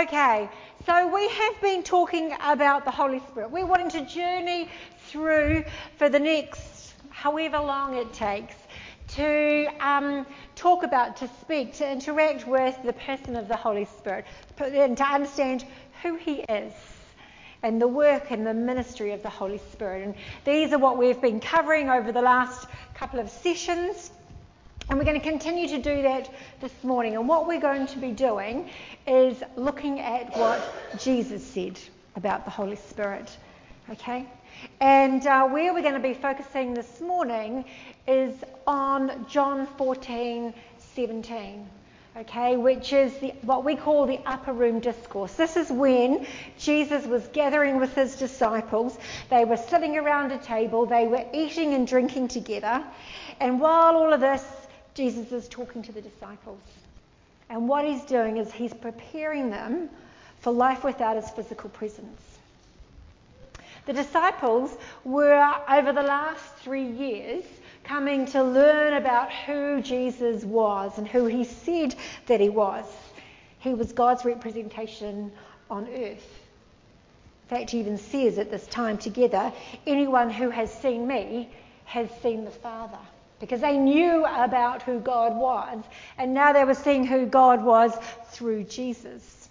Okay, so we have been talking about the Holy Spirit. We're wanting to journey through for the next however long it takes to talk about, to speak, to interact with the person of the Holy Spirit and to understand who he is and the work and the ministry of the Holy Spirit. And these are what we've been covering over the last couple of sessions. And we're going to continue to do that this morning. And what we're going to be doing is looking at what Jesus said about the Holy Spirit. Okay? And where we're going to be focusing this morning is on John 14:17. Okay, which is what we call the upper room discourse. This is when Jesus was gathering with his disciples. They were sitting around a table. They were eating and drinking together. And while all of this, Jesus is talking to the disciples. And what he's doing is he's preparing them for life without his physical presence. The disciples were, over the last 3 years, coming to learn about who Jesus was and who he said that he was. He was God's representation on earth. In fact, he even says at this time together, anyone who has seen me has seen the Father. Because they knew about who God was, and now they were seeing who God was through Jesus.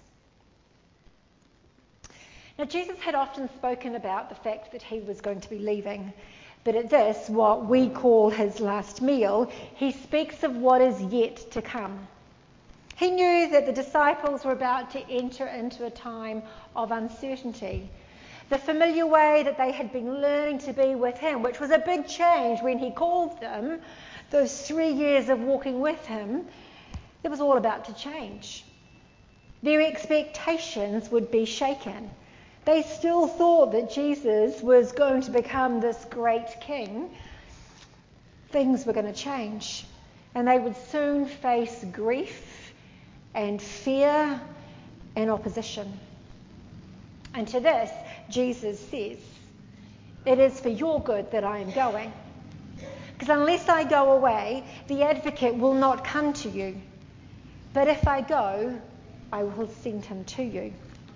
Now, Jesus had often spoken about the fact that he was going to be leaving, but at this, what we call his last meal, he speaks of what is yet to come. He knew that the disciples were about to enter into a time of uncertainty. The familiar way that they had been learning to be with him, which was a big change when he called them, those 3 years of walking with him, it was all about to change. Their expectations would be shaken. They still thought that Jesus was going to become this great king. Things were going to change, and they would soon face grief and fear and opposition. And to this, Jesus says, it is for your good that I am going. Because unless I go away, the advocate will not come to you. But if I go, I will send him to you.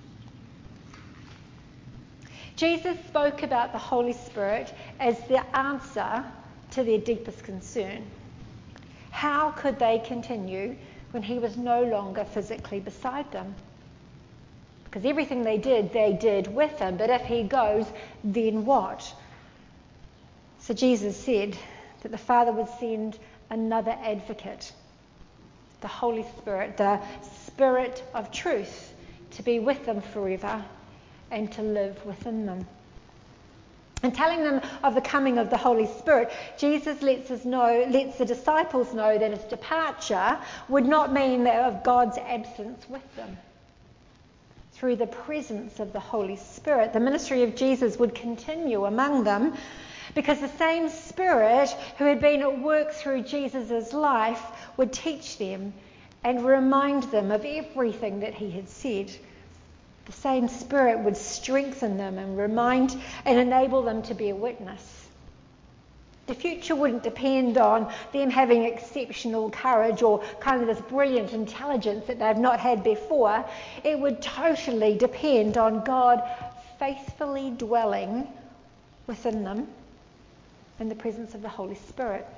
Jesus spoke about the Holy Spirit as the answer to their deepest concern. How could they continue when he was no longer physically beside them? Because everything they did with him. But if he goes, then what? So Jesus said that the Father would send another advocate, the Holy Spirit, the Spirit of truth, to be with them forever and to live within them. And telling them of the coming of the Holy Spirit, Jesus lets the disciples know that his departure would not mean that of God's absence with them. Through the presence of the Holy Spirit, the ministry of Jesus would continue among them, because the same Spirit who had been at work through Jesus' life would teach them and remind them of everything that he had said. The same Spirit would strengthen them and remind and enable them to be a witness. The future wouldn't depend on them having exceptional courage or kind of this brilliant intelligence that they've not had before. It would totally depend on God faithfully dwelling within them in the presence of the Holy Spirit.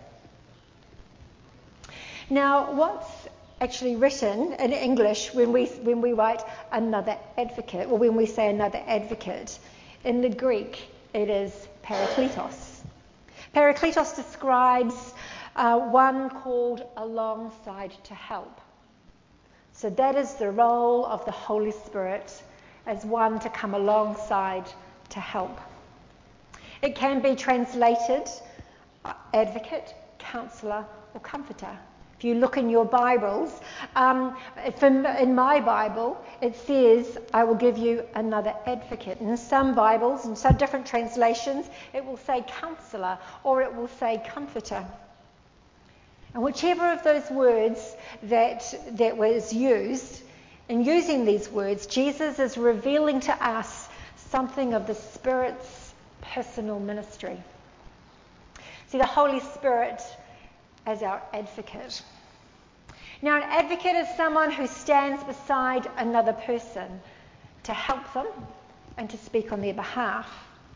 Now, what's actually written in English when we write another advocate, or when we say another advocate, in the Greek it is parakletos. Parakletos describes one called alongside to help. So that is the role of the Holy Spirit, as one to come alongside to help. It can be translated advocate, counsellor, or comforter. If you look in your Bibles, in my Bible, it says, I will give you another advocate. In some Bibles, in some different translations, it will say counsellor or it will say comforter. And whichever of those words that was used, in using these words, Jesus is revealing to us something of the Spirit's personal ministry. See, the Holy Spirit as our advocate. Now, an advocate is someone who stands beside another person to help them and to speak on their behalf.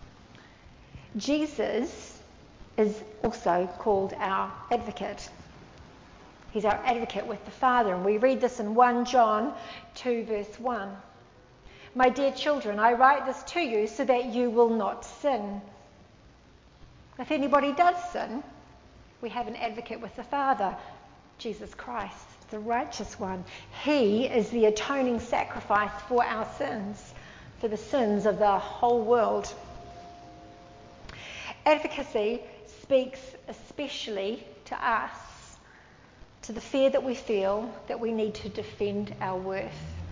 Jesus is also called our advocate. He's our advocate with the Father, and we read this in 1 John 2 verse 1. My dear children, I write this to you so that you will not sin. If anybody does sin, we have an advocate with the Father, Jesus Christ, the righteous one. He is the atoning sacrifice for our sins, for the sins of the whole world. Advocacy speaks especially to us, to the fear that we feel that we need to defend our worth.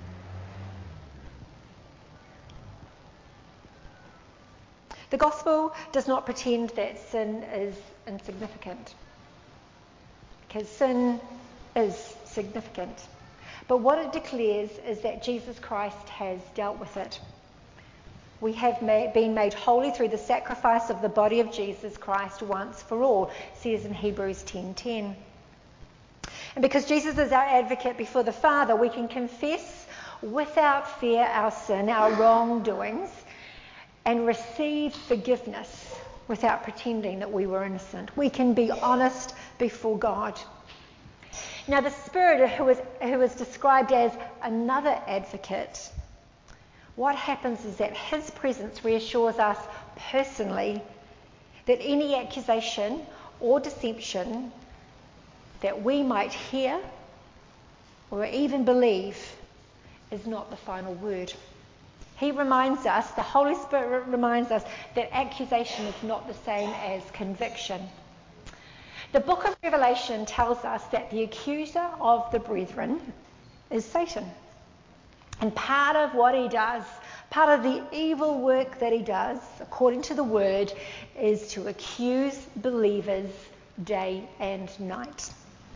The gospel does not pretend that sin is insignificant, because sin is significant. But what it declares is that Jesus Christ has dealt with it. We have been made holy through the sacrifice of the body of Jesus Christ once for all, says in Hebrews 10:10. And because Jesus is our advocate before the Father, we can confess without fear our sin, our wrongdoings, and receive forgiveness without pretending that we were innocent. We can be honest before God. Now, the Spirit who is described as another advocate, what happens is that his presence reassures us personally that any accusation or deception that we might hear or even believe is not the final word. He reminds us, the Holy Spirit reminds us, that accusation is not the same as conviction. The book of Revelation tells us that the accuser of the brethren is Satan. And part of what he does, part of the evil work that he does, according to the word, is to accuse believers day and night.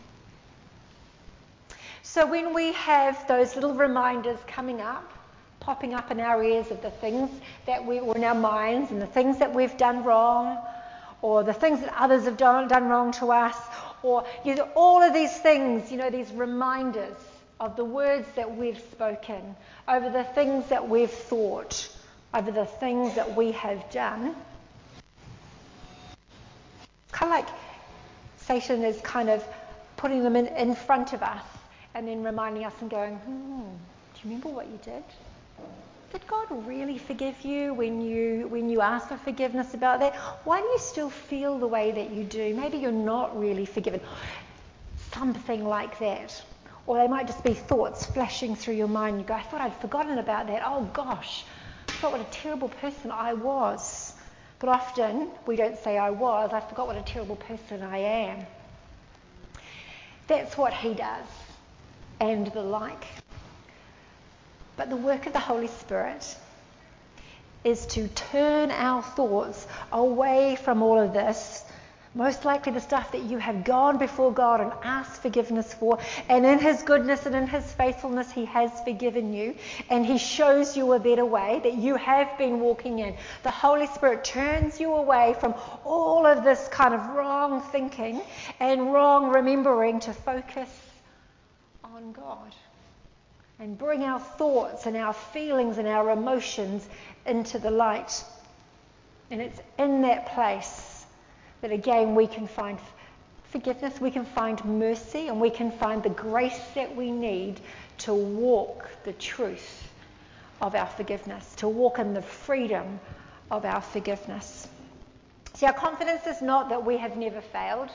So when we have those little reminders popping up in our ears of the things that or in our minds and the things that we've done wrong, or the things that others have done wrong to us, or all of these things, these reminders of the words that we've spoken, over the things that we've thought, over the things that we have done. Kind of like Satan is kind of putting them in front of us and then reminding us and going, do you remember what you did? Did God really forgive you when you asked for forgiveness about that? Why do you still feel the way that you do? Maybe you're not really forgiven. Something like that. Or they might just be thoughts flashing through your mind. You go, I thought I'd forgotten about that. Oh gosh, I thought what a terrible person I was. But often we don't say I forgot what a terrible person I am. That's what he does, and the like. But the work of the Holy Spirit is to turn our thoughts away from all of this, most likely the stuff that you have gone before God and asked forgiveness for, and in his goodness and in his faithfulness he has forgiven you, and he shows you a better way that you have been walking in. The Holy Spirit turns you away from all of this kind of wrong thinking and wrong remembering to focus on God. And bring our thoughts and our feelings and our emotions into the light. And it's in that place that again we can find forgiveness, we can find mercy, and we can find the grace that we need to walk the truth of our forgiveness, to walk in the freedom of our forgiveness. See, our confidence is not that we have never failed,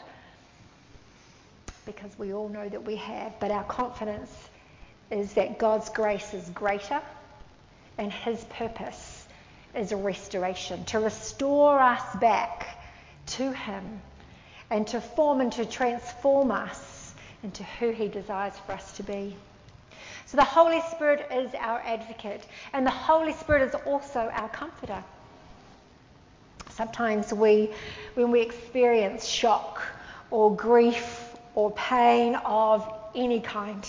because we all know that we have, but our confidence is that God's grace is greater and his purpose is a restoration, to restore us back to him and to form and to transform us into who he desires for us to be. So the Holy Spirit is our advocate, and the Holy Spirit is also our comforter. Sometimes when we experience shock or grief or pain of any kind,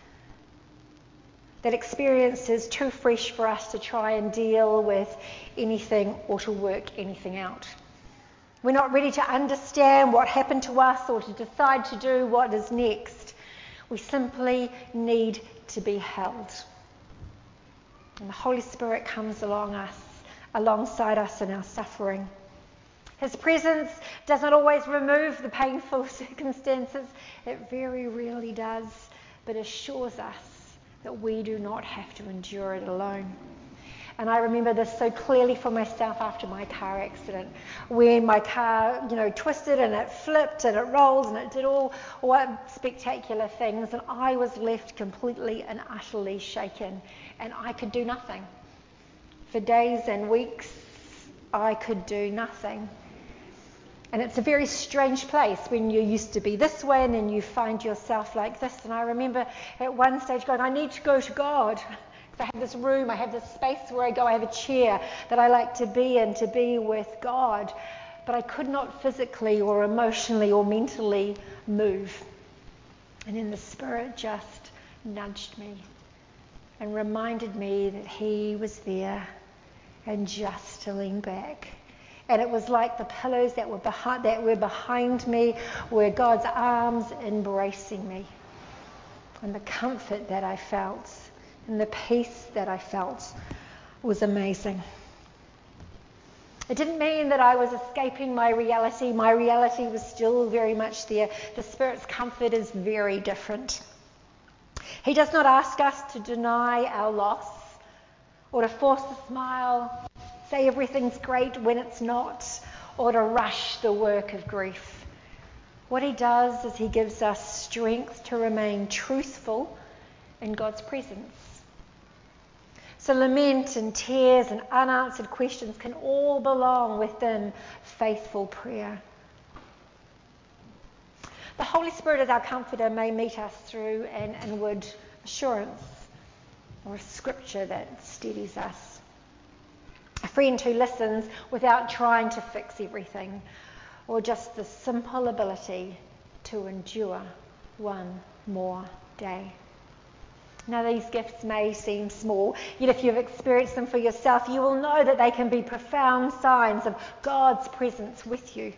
that experience is too fresh for us to try and deal with anything or to work anything out. We're not ready to understand what happened to us or to decide to do what is next. We simply need to be held. And the Holy Spirit comes alongside us in our suffering. His presence does not always remove the painful circumstances. It very rarely does, but assures us that we do not have to endure it alone. And I remember this so clearly for myself after my car accident, when my car, twisted and it flipped and it rolled and it did all spectacular things, and I was left completely and utterly shaken, and I could do nothing. For days and weeks, I could do nothing. And it's a very strange place when you used to be this way and then you find yourself like this. And I remember at one stage going, I need to go to God. I have this room, I have this space where I go, I have a chair that I like to be in, to be with God. But I could not physically or emotionally or mentally move. And then the Spirit just nudged me and reminded me that He was there and just to lean back. And it was like the pillows that were behind me were God's arms embracing me. And the comfort that I felt and the peace that I felt was amazing. It didn't mean that I was escaping my reality. My reality was still very much there. The Spirit's comfort is very different. He does not ask us to deny our loss or to force a smile, say everything's great when it's not, or to rush the work of grief. What He does is He gives us strength to remain truthful in God's presence. So lament and tears and unanswered questions can all belong within faithful prayer. The Holy Spirit as our comforter may meet us through an inward assurance or a scripture that steadies us. A friend who listens without trying to fix everything, or just the simple ability to endure one more day. Now, these gifts may seem small, yet if you've experienced them for yourself, you will know that they can be profound signs of God's presence with you.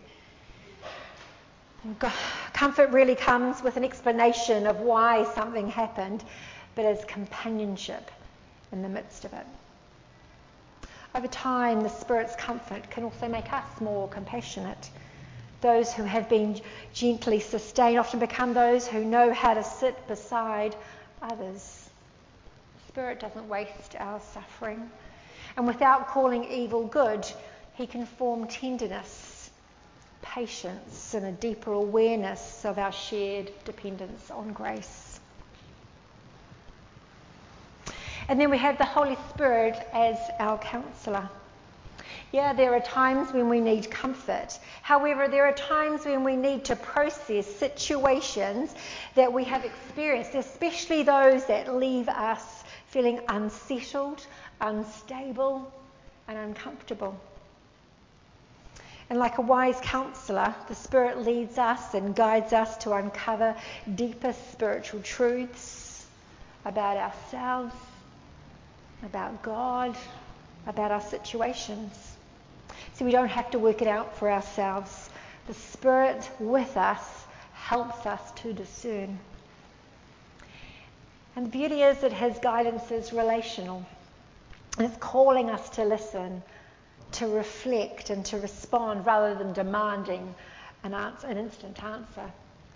Comfort really comes with an explanation of why something happened, but as companionship in the midst of it. Over time, the Spirit's comfort can also make us more compassionate. Those who have been gently sustained often become those who know how to sit beside others. The Spirit doesn't waste our suffering. And without calling evil good, He can form tenderness, patience, and a deeper awareness of our shared dependence on grace. And then we have the Holy Spirit as our counsellor. Yeah, there are times when we need comfort. However, there are times when we need to process situations that we have experienced, especially those that leave us feeling unsettled, unstable, and uncomfortable. And like a wise counsellor, the Spirit leads us and guides us to uncover deeper spiritual truths about ourselves, about God, about our situations. So we don't have to work it out for ourselves. The Spirit with us helps us to discern. And the beauty is that His guidance is relational. It's calling us to listen, to reflect, and to respond rather than demanding an instant answer.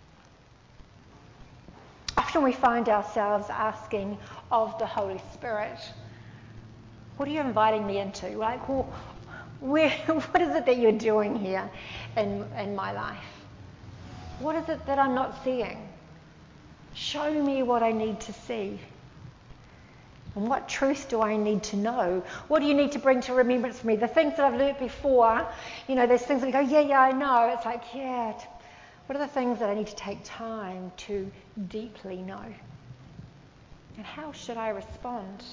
Often we find ourselves asking of the Holy Spirit, what are you inviting me into? Like, what is it that you're doing here in my life? What is it that I'm not seeing? Show me what I need to see. And what truth do I need to know? What do you need to bring to remembrance for me? The things that I've learnt before, there's things that I go, yeah, I know. It's like, yeah, what are the things that I need to take time to deeply know? And how should I respond?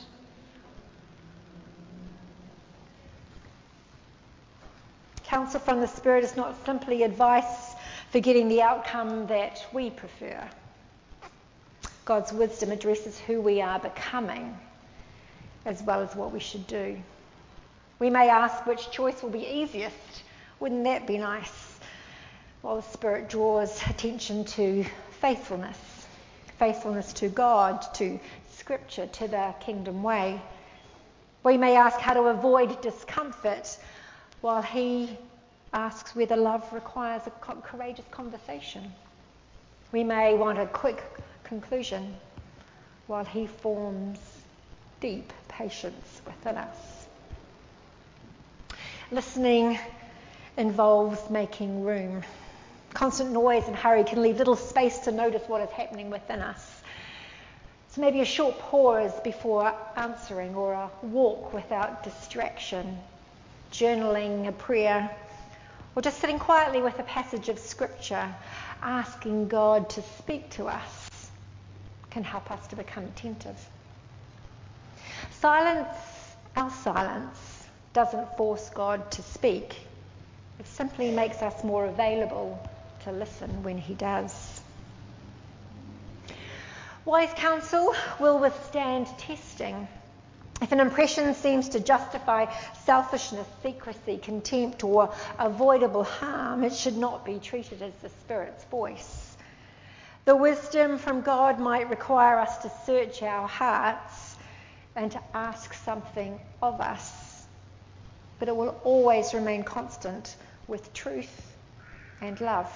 Counsel from the Spirit is not simply advice for getting the outcome that we prefer. God's wisdom addresses who we are becoming as well as what we should do. We may ask which choice will be easiest. Wouldn't that be nice? While the Spirit draws attention to faithfulness, faithfulness to God, to Scripture, to the kingdom way. We may ask how to avoid discomfort, while he asks whether love requires a courageous conversation. We may want a quick conclusion, while he forms deep patience within us. Listening involves making room. Constant noise and hurry can leave little space to notice what is happening within us. So maybe a short pause before answering, or a walk without distraction, journaling, a prayer, or just sitting quietly with a passage of Scripture, asking God to speak to us, can help us to become attentive. Our silence doesn't force God to speak. It simply makes us more available to listen when he does. Wise counsel will withstand testing. If an impression seems to justify selfishness, secrecy, contempt, or avoidable harm, it should not be treated as the Spirit's voice. The wisdom from God might require us to search our hearts and to ask something of us, but it will always remain constant with truth and love.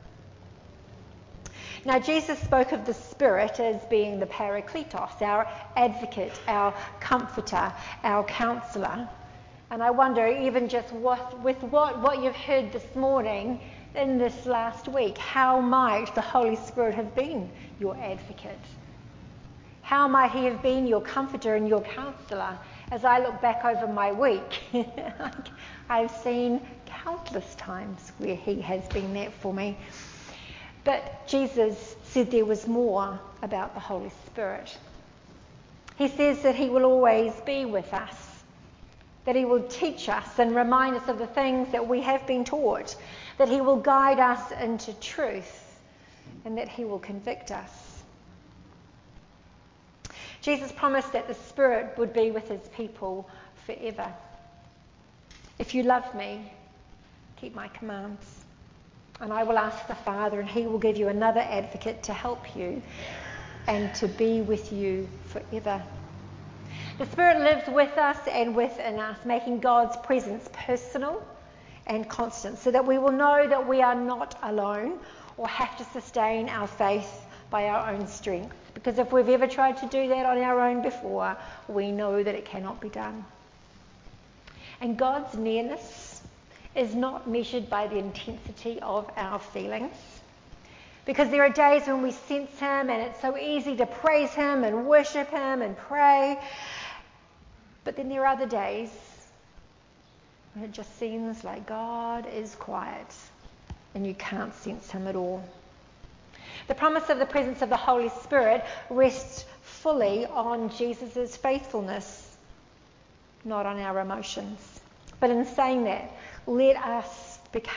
Now, Jesus spoke of the Spirit as being the Parakletos, our advocate, our comforter, our counsellor. And I wonder, even just with what you've heard this morning, in this last week, how might the Holy Spirit have been your advocate? How might he have been your comforter and your counsellor? As I look back over my week, I've seen countless times where he has been that for me. But Jesus said there was more about the Holy Spirit. He says that he will always be with us, that he will teach us and remind us of the things that we have been taught, that he will guide us into truth, and that he will convict us. Jesus promised that the Spirit would be with his people forever. If you love me, keep my commands. And I will ask the Father, and he will give you another advocate to help you and to be with you forever. The Spirit lives with us and within us, making God's presence personal and constant, so that we will know that we are not alone or have to sustain our faith by our own strength. Because if we've ever tried to do that on our own before, we know that it cannot be done. And God's nearness is not measured by the intensity of our feelings. Because there are days when we sense him and it's so easy to praise him and worship him and pray. But then there are other days when it just seems like God is quiet and you can't sense him at all. The promise of the presence of the Holy Spirit rests fully on Jesus' faithfulness, not on our emotions. But in saying that, let us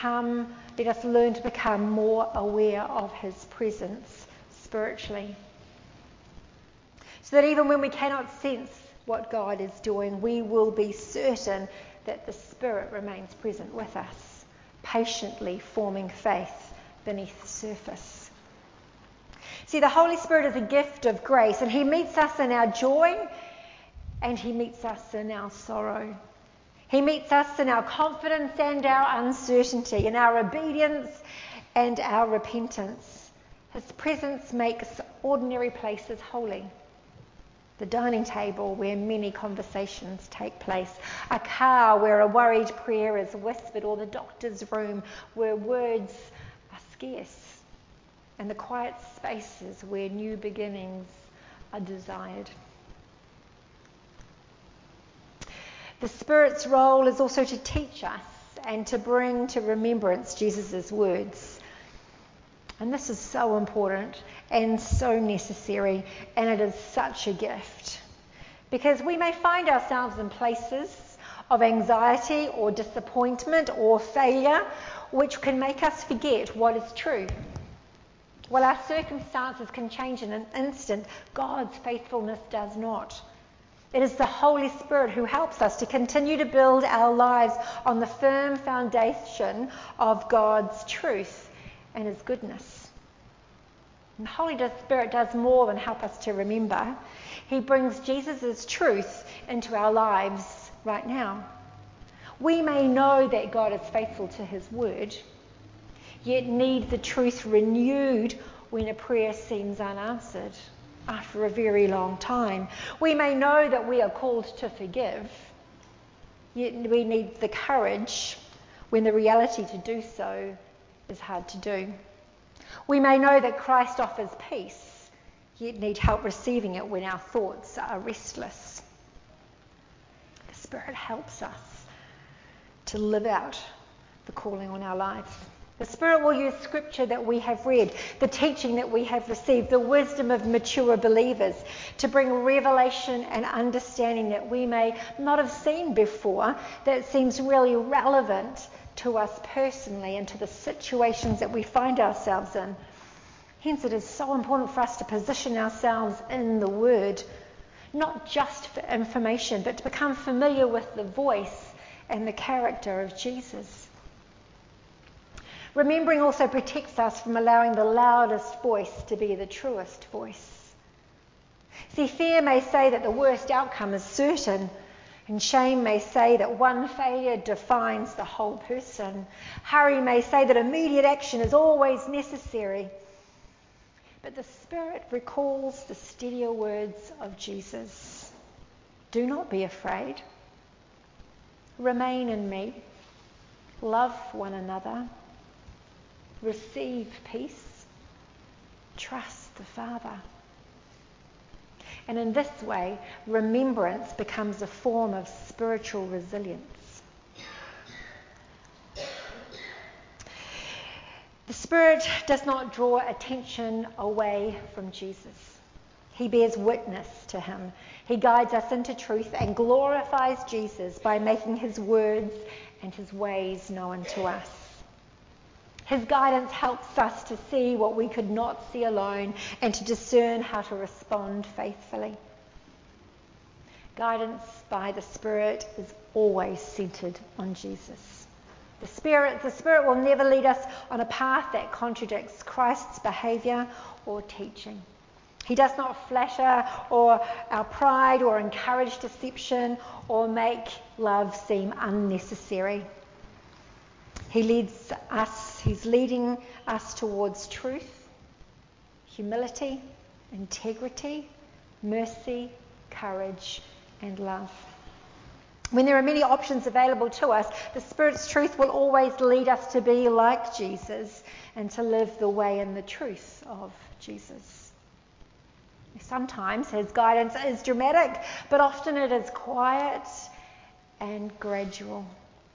learn to become more aware of his presence spiritually. So that even when we cannot sense what God is doing, we will be certain that the Spirit remains present with us, patiently forming faith beneath the surface. See, the Holy Spirit is a gift of grace, and he meets us in our joy and he meets us in our sorrow. He meets us in our confidence and our uncertainty, in our obedience and our repentance. His presence makes ordinary places holy. The dining table where many conversations take place, a car where a worried prayer is whispered, or the doctor's room where words are scarce, and the quiet spaces where new beginnings are desired. The Spirit's role is also to teach us and to bring to remembrance Jesus' words. And this is so important and so necessary, and it is such a gift. Because we may find ourselves in places of anxiety or disappointment or failure, which can make us forget what is true. While our circumstances can change in an instant, God's faithfulness does not. It is the Holy Spirit who helps us to continue to build our lives on the firm foundation of God's truth and his goodness. And the Holy Spirit does more than help us to remember. He brings Jesus' truth into our lives right now. We may know that God is faithful to his word, yet need the truth renewed when a prayer seems unanswered after a very long time. We may know that we are called to forgive, yet we need the courage when the reality to do so is hard to do. We may know that Christ offers peace, yet need help receiving it when our thoughts are restless. The Spirit helps us to live out the calling on our lives. The Spirit will use scripture that we have read, the teaching that we have received, the wisdom of mature believers to bring revelation and understanding that we may not have seen before, that seems really relevant to us personally and to the situations that we find ourselves in. Hence, it is so important for us to position ourselves in the Word, not just for information, but to become familiar with the voice and the character of Jesus. Remembering also protects us from allowing the loudest voice to be the truest voice. See, fear may say that the worst outcome is certain, and shame may say that one failure defines the whole person. Hurry may say that immediate action is always necessary. But the Spirit recalls the steadier words of Jesus. Do not be afraid. Remain in me. Love one another. Receive peace. Trust the Father. And in this way, remembrance becomes a form of spiritual resilience. The Spirit does not draw attention away from Jesus. He bears witness to him. He guides us into truth and glorifies Jesus by making his words and his ways known to us. His guidance helps us to see what we could not see alone and to discern how to respond faithfully. Guidance by the Spirit is always centered on Jesus. The Spirit will never lead us on a path that contradicts Christ's behaviour or teaching. He does not flatter our pride or encourage deception or make love seem unnecessary. He's leading us towards truth, humility, integrity, mercy, courage, and love. When there are many options available to us, the Spirit's truth will always lead us to be like Jesus and to live the way and the truth of Jesus. Sometimes his guidance is dramatic, but often it is quiet and gradual.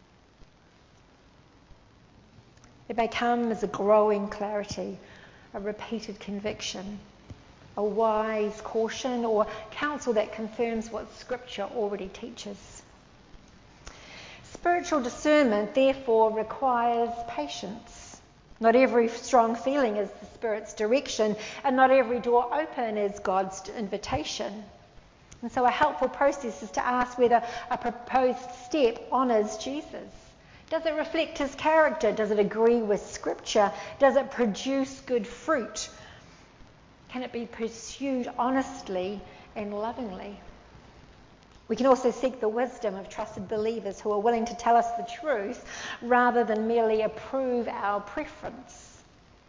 It may come as a growing clarity, a repeated conviction, a wise caution, or counsel that confirms what Scripture already teaches. Spiritual discernment, therefore, requires patience. Not every strong feeling is the Spirit's direction, and not every door open is God's invitation. And so a helpful process is to ask whether a proposed step honours Jesus. Does it reflect his character? Does it agree with Scripture? Does it produce good fruit? Can it be pursued honestly and lovingly? We can also seek the wisdom of trusted believers who are willing to tell us the truth rather than merely approve our preference.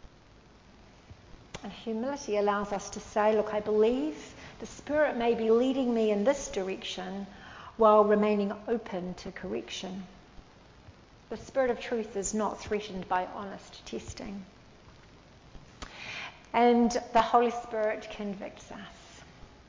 And humility allows us to say, look, I believe the Spirit may be leading me in this direction while remaining open to correction. The Spirit of truth is not threatened by honest testing. And the Holy Spirit convicts us.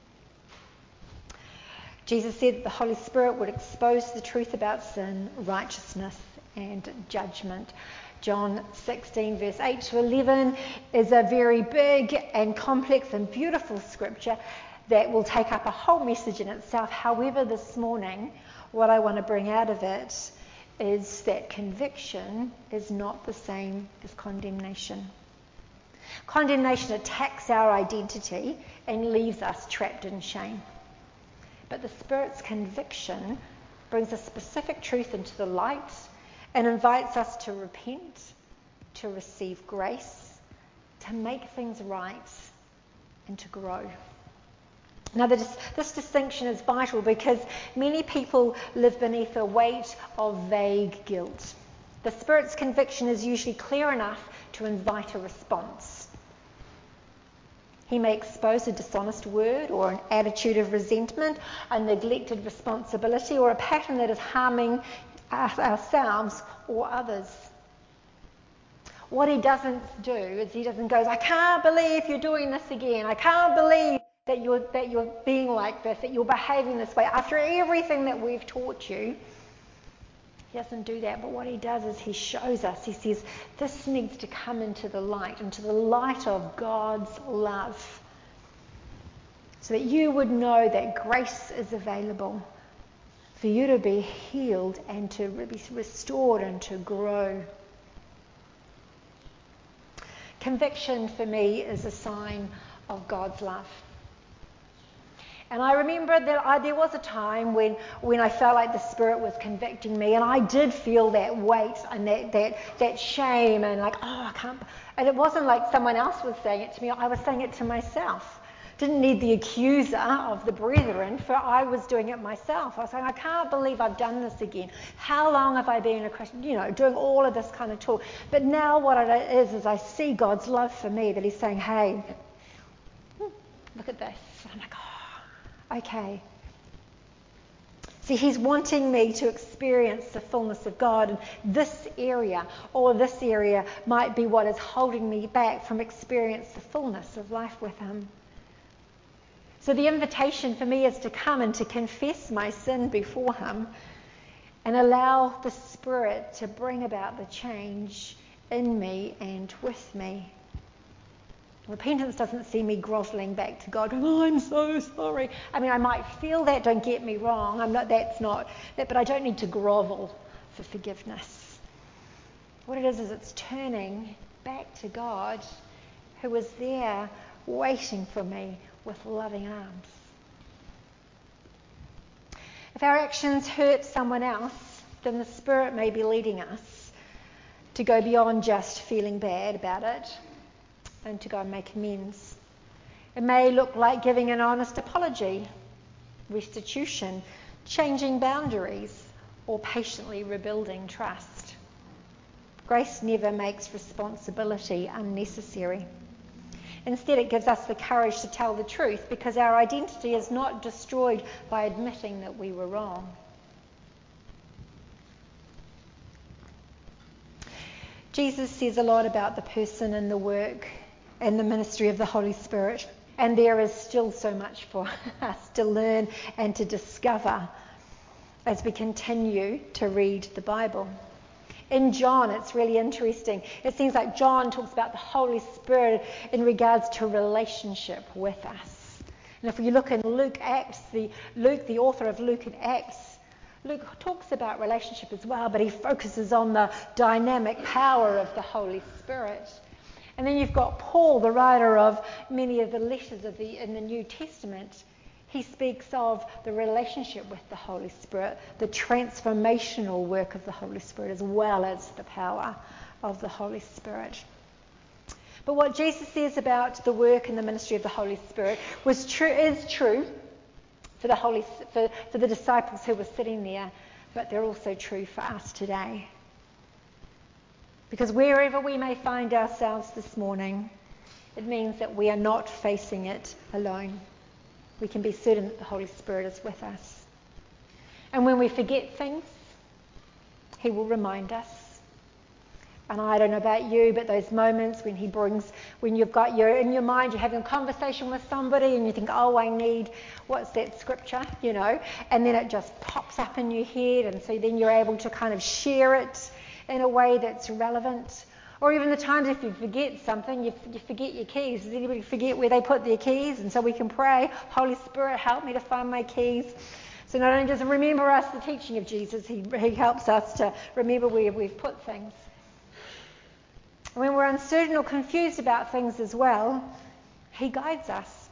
Jesus said that the Holy Spirit would expose the truth about sin, righteousness, and judgment. John 16, verse 8 to 11 is a very big and complex and beautiful scripture that will take up a whole message in itself. However, this morning, what I want to bring out of it is that conviction is not the same as condemnation. Condemnation attacks our identity and leaves us trapped in shame. But the Spirit's conviction brings a specific truth into the light and invites us to repent, to receive grace, to make things right and to grow. Now, this distinction is vital because many people live beneath a weight of vague guilt. The Spirit's conviction is usually clear enough to invite a response. He may expose a dishonest word or an attitude of resentment, a neglected responsibility, or a pattern that is harming ourselves or others. What he doesn't do is he doesn't go, I can't believe you're doing this again. I can't believe that you're being like this, that you're behaving this way. After everything that we've taught you, he doesn't do that. But what he does is he shows us. He says, this needs to come into the light of God's love, so that you would know that grace is available for you to be healed and to be restored and to grow. Conviction for me is a sign of God's love. And I remember that there was a time when I felt like the Spirit was convicting me, and I did feel that weight and that shame and like, I can't. And it wasn't like someone else was saying it to me. I was saying it to myself. Didn't need the accuser of the brethren, for I was doing it myself. I was saying, I can't believe I've done this again. How long have I been a Christian? Doing all of this kind of talk. But now what it is I see God's love for me, that he's saying, hey, look at this. I'm like, okay. See, he's wanting me to experience the fullness of God, and this area might be what is holding me back from experiencing the fullness of life with him. So the invitation for me is to come and to confess my sin before him and allow the Spirit to bring about the change in me and with me. Repentance doesn't see me grovelling back to God, going, I'm so sorry. I mean, I might feel that, don't get me wrong. But I don't need to grovel for forgiveness. What it is it's turning back to God, who was there waiting for me with loving arms. If our actions hurt someone else, then the Spirit may be leading us to go beyond just feeling bad about it and to go and make amends. It may look like giving an honest apology, restitution, changing boundaries, or patiently rebuilding trust. Grace never makes responsibility unnecessary. Instead, it gives us the courage to tell the truth, because our identity is not destroyed by admitting that we were wrong. Jesus says a lot about the person and the work and the ministry of the Holy Spirit, and there is still so much for us to learn and to discover as we continue to read the Bible. In John, it's really interesting. It seems like John talks about the Holy Spirit in regards to relationship with us. And if you look in Luke, the author of Luke and Acts, Luke talks about relationship as well, but he focuses on the dynamic power of the Holy Spirit. And then you've got Paul, the writer of many of the letters in the New Testament. He speaks of the relationship with the Holy Spirit, the transformational work of the Holy Spirit, as well as the power of the Holy Spirit. But what Jesus says about the work and the ministry of the Holy Spirit is true for the disciples who were sitting there, but they're also true for us today. Because wherever we may find ourselves this morning, it means that we are not facing it alone. We can be certain that the Holy Spirit is with us. And when we forget things, he will remind us. And I don't know about you, but those moments when you've got in your mind, you're having a conversation with somebody and you think, I need, what's that scripture, and then it just pops up in your head, and so then you're able to kind of share it in a way that's relevant. Or even the times if you forget something, you forget your keys. Does anybody forget where they put their keys? And so we can pray, Holy Spirit, help me to find my keys. So not only does it remember us the teaching of Jesus, he helps us to remember where we've put things. When we're uncertain or confused about things as well, he guides us.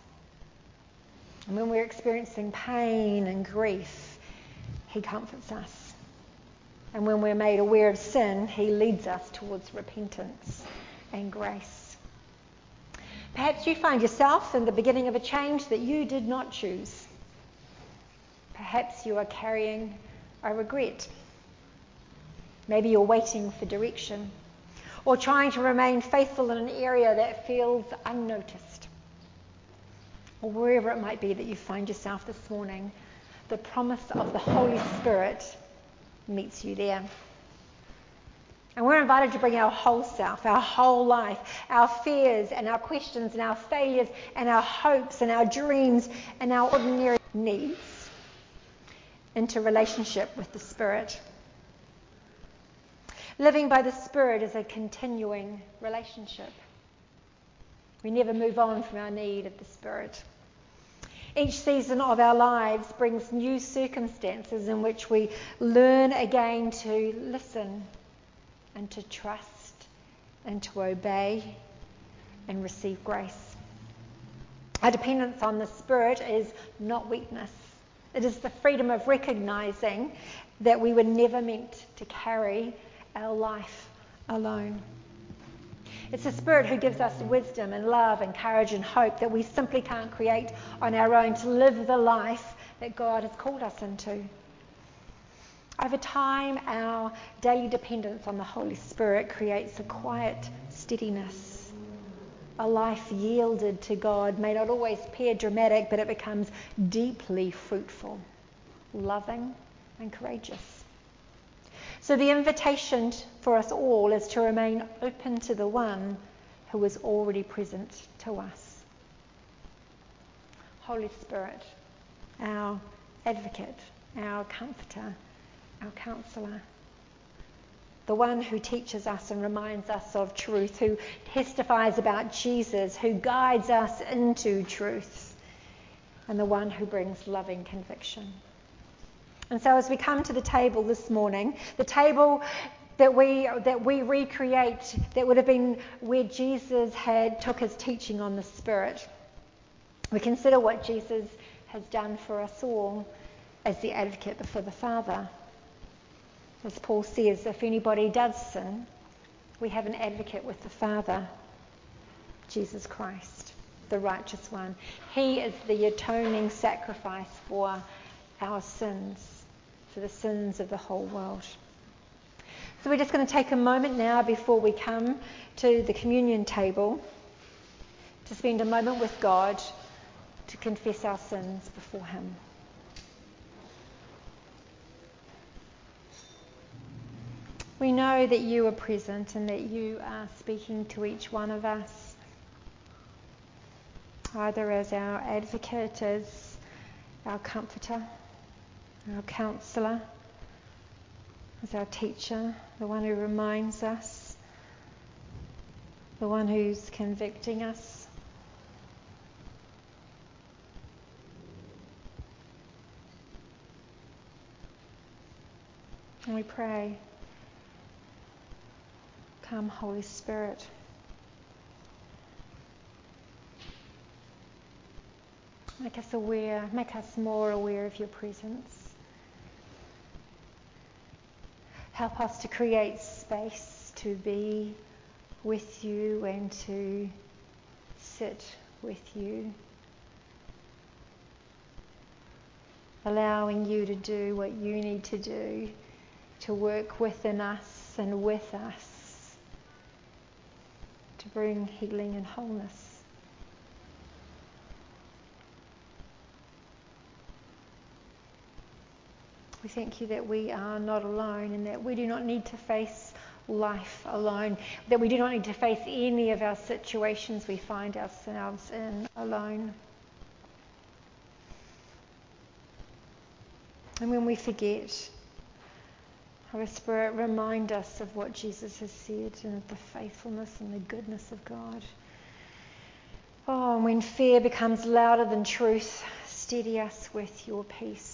And when we're experiencing pain and grief, he comforts us. And when we're made aware of sin, he leads us towards repentance and grace. Perhaps you find yourself in the beginning of a change that you did not choose. Perhaps you are carrying a regret. Maybe you're waiting for direction or trying to remain faithful in an area that feels unnoticed. Or wherever it might be that you find yourself this morning, the promise of the Holy Spirit meets you there. And we're invited to bring our whole self, our whole life, our fears and our questions and our failures and our hopes and our dreams and our ordinary needs into relationship with the Spirit. Living by the Spirit is a continuing relationship. We never move on from our need of the Spirit. Each season of our lives brings new circumstances in which we learn again to listen and to trust and to obey and receive grace. Our dependence on the Spirit is not weakness. It is the freedom of recognizing that we were never meant to carry our life alone. It's the Spirit who gives us wisdom and love and courage and hope that we simply can't create on our own to live the life that God has called us into. Over time, our daily dependence on the Holy Spirit creates a quiet steadiness. A life yielded to God may not always appear dramatic, but it becomes deeply fruitful, loving, and courageous. So the invitation for us all is to remain open to the one who is already present to us. Holy Spirit, our advocate, our comforter, our counsellor, the one who teaches us and reminds us of truth, who testifies about Jesus, who guides us into truth, and the one who brings loving conviction. And so as we come to the table this morning, the table that we recreate, that would have been where Jesus took his teaching on the Spirit, we consider what Jesus has done for us all as the advocate before the Father. As Paul says, if anybody does sin, we have an advocate with the Father, Jesus Christ, the righteous one. He is the atoning sacrifice for our sins, for the sins of the whole world. So we're just going to take a moment now before we come to the communion table to spend a moment with God to confess our sins before him. We know that you are present and that you are speaking to each one of us, either as our advocate, as our comforter, our counsellor, as our teacher, the one who reminds us, the one who's convicting us. And we pray, come, Holy Spirit. Make us more aware of your presence. Help us to create space to be with you and to sit with you, allowing you to do what you need to do, to work within us and with us, to bring healing and wholeness. We thank you that we are not alone and that we do not need to face life alone, that we do not need to face any of our situations we find ourselves in alone. And when we forget, Holy Spirit, remind us of what Jesus has said and of the faithfulness and the goodness of God. Oh, and when fear becomes louder than truth, steady us with your peace.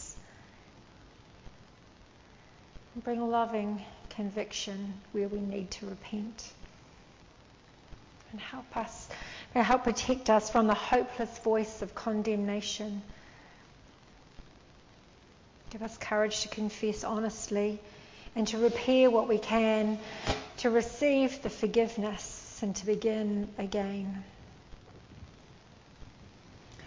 And bring loving conviction where we need to repent. And help protect us from the hopeless voice of condemnation. Give us courage to confess honestly and to repair what we can, to receive the forgiveness and to begin again.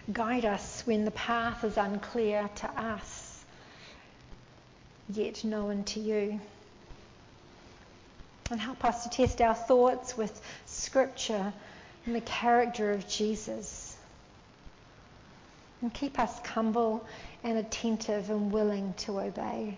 Guide us when the path is unclear to us, yet known to you. And help us to test our thoughts with Scripture and the character of Jesus. And keep us humble and attentive and willing to obey.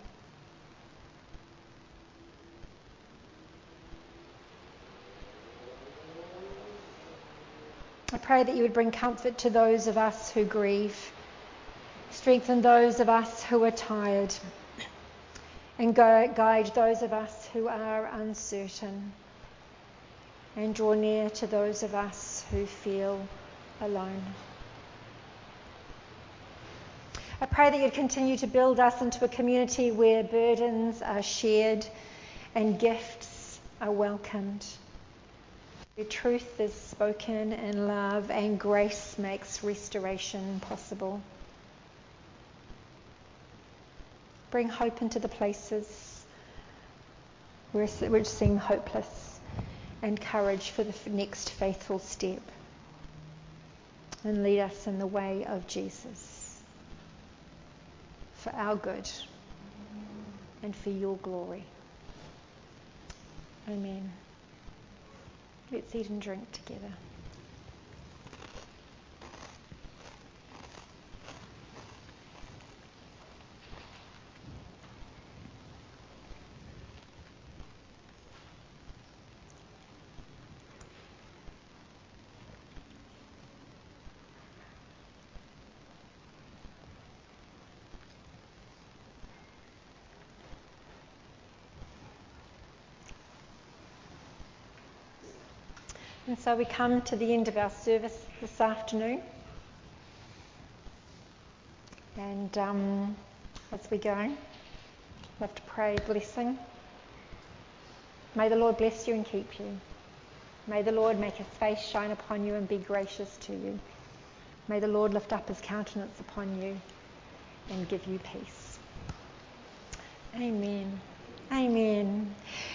I pray that you would bring comfort to those of us who grieve, strengthen those of us who are tired, and guide those of us who are uncertain, and draw near to those of us who feel alone. I pray that you'd continue to build us into a community where burdens are shared and gifts are welcomed, where truth is spoken in love and grace makes restoration possible. Bring hope into the places which seem hopeless, and courage for the next faithful step. And lead us in the way of Jesus, for our good and for your glory. Amen. Let's eat and drink together. And so we come to the end of our service this afternoon. And as we go, I'd love to pray a blessing. May the Lord bless you and keep you. May the Lord make his face shine upon you and be gracious to you. May the Lord lift up his countenance upon you and give you peace. Amen. Amen.